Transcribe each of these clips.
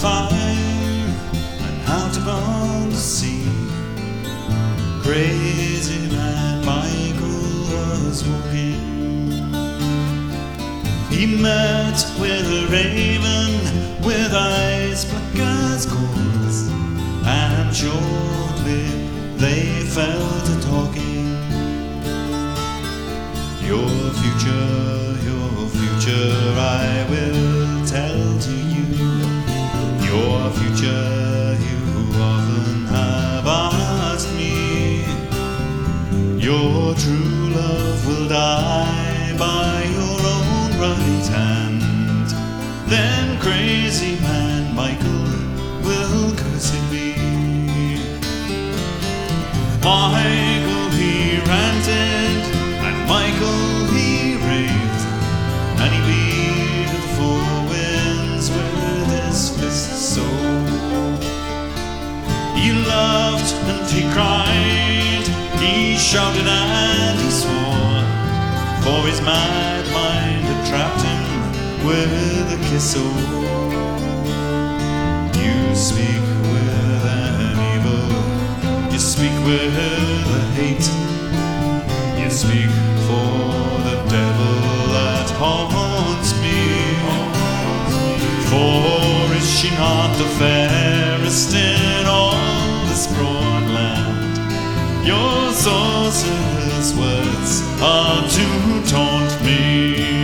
fire and out upon the sea. Crazy man Michael was walking. He met with a raven with eyes black as coals, and shortly they fell to talking. Your future I will tell to you. Your future you often have asked me. Your true love will die by your own right hand. Then crazy man Michael will curse at me. Michael he ranted, and Michael he raved, and he beat the four winds with his fists so. He laughed and he cried, he shouted and he swore, for his mad mind had trapped him with a kiss. Oh, you speak with an evil, you speak with a hate, you speak for the devil that haunts me. For is she not the fairest in all this broad land? Your sorcerer's words are to taunt me.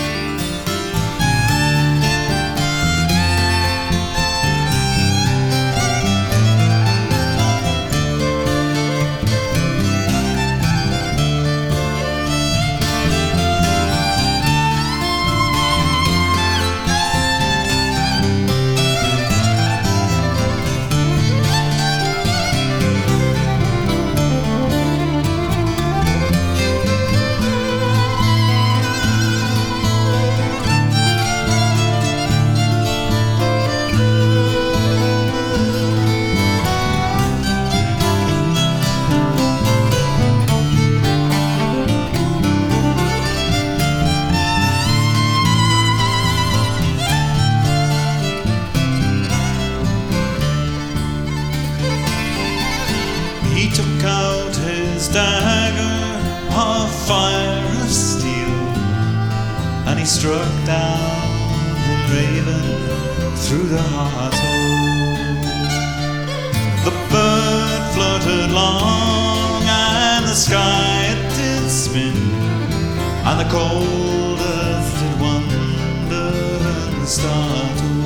He took out his dagger of fire of steel, and he struck down the raven through the heart-hole. The bird fluttered long, and the sky it did spin, and the cold earth did wonder and startle.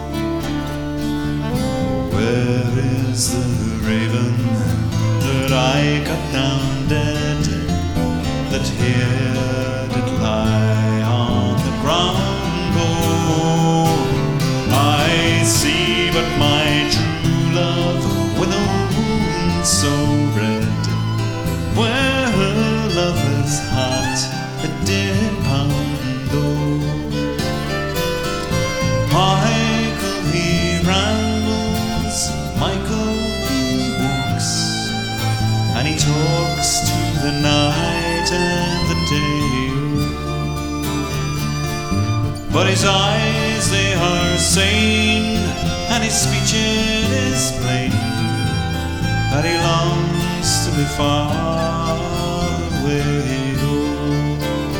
Where is the raven that I cut down dead, that here did lie on the ground? Oh, I see but my true love with a wound so red, where her lover's heart it did pound. Oh, Michael he rambles, Michael he walks, and he talks to the night and the day. But his eyes they are sane, and his speech it is plain, that he longs to be far away. Oh,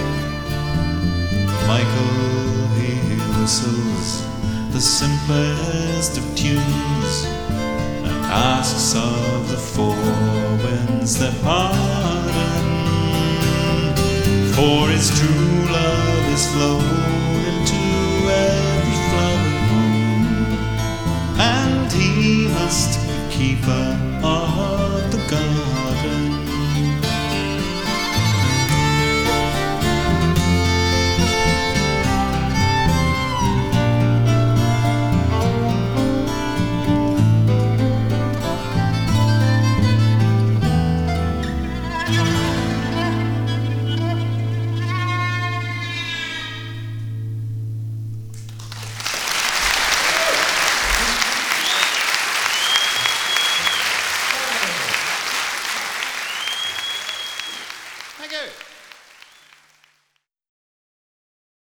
Michael he whistles the simplest of tunes, and asks of the four winds their pardon, for his true love is flown into every flower moon, and he must be keeper of the garden.